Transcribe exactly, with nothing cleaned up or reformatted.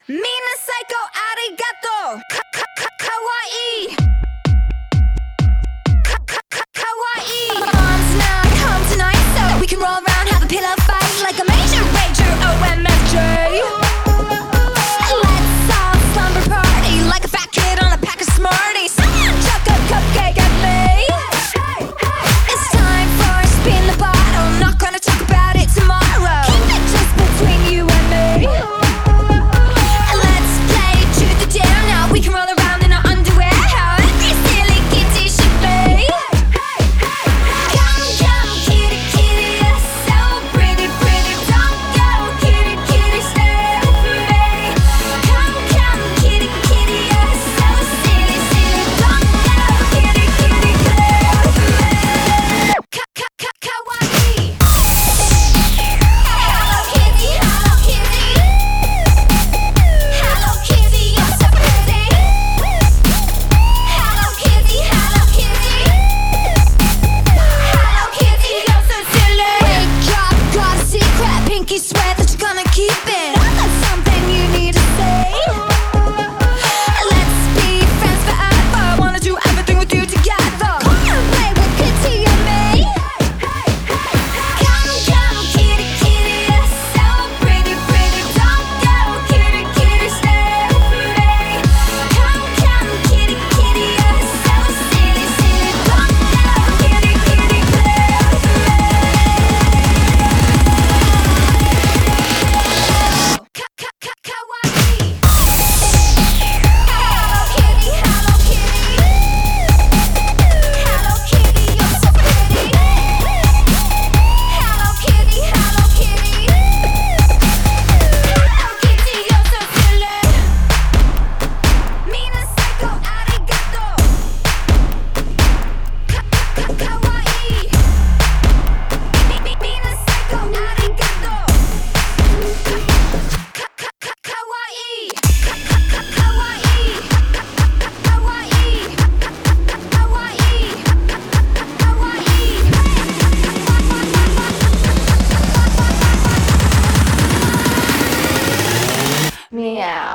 みんな最高ありがとうかかかかわいいかかかかわいい Moms now come tonight so that we can roll around have a pillow fight like a major rager O M F J Let's all slumber party like a fat kid on a pack of Smarties Someone chuck a cupcake at me It's time for a spin the bottle Not gonna talk about it tomorrow Keep it just between you and me We can roll around in our underwear How every silly kitty should be Come, come, kitty, kitty You're so pretty, pretty Don't go, kitty, kitty Stay with me Come, come, kitty, kitty You're so silly, silly Don't go, kitty, kitty Stay with me Ka, ka, ka, kawaii Hello kitty, hello kitty Hello kitty, you're so pretty Hello Kitty, Hello Kitty Hello Kitty, you're so silly Wake up, got a secret Pinky swear that you're gonna keep it That's something you need to say Let's be friends forever Wanna do everything with you together Come and play with Kitty and me Come, come, Kitty, Kitty You're so pretty, pretty Don't go, Kitty, Kitty Stay with me Come, come, kitty, kitty, you're so silly, silly Don't go, kitty, kitty, play with me Ka, ka, ka, kawaii Hello kitty, hello kitty Hello kitty, you're so pretty Hello kitty, hello kitty Hello kitty, you're so sillyみんな最高ありがとうかかかかわいいみみみんな最高ありがとうかかかかわいいかかかかわいいかわいいかわいいかわいい Meow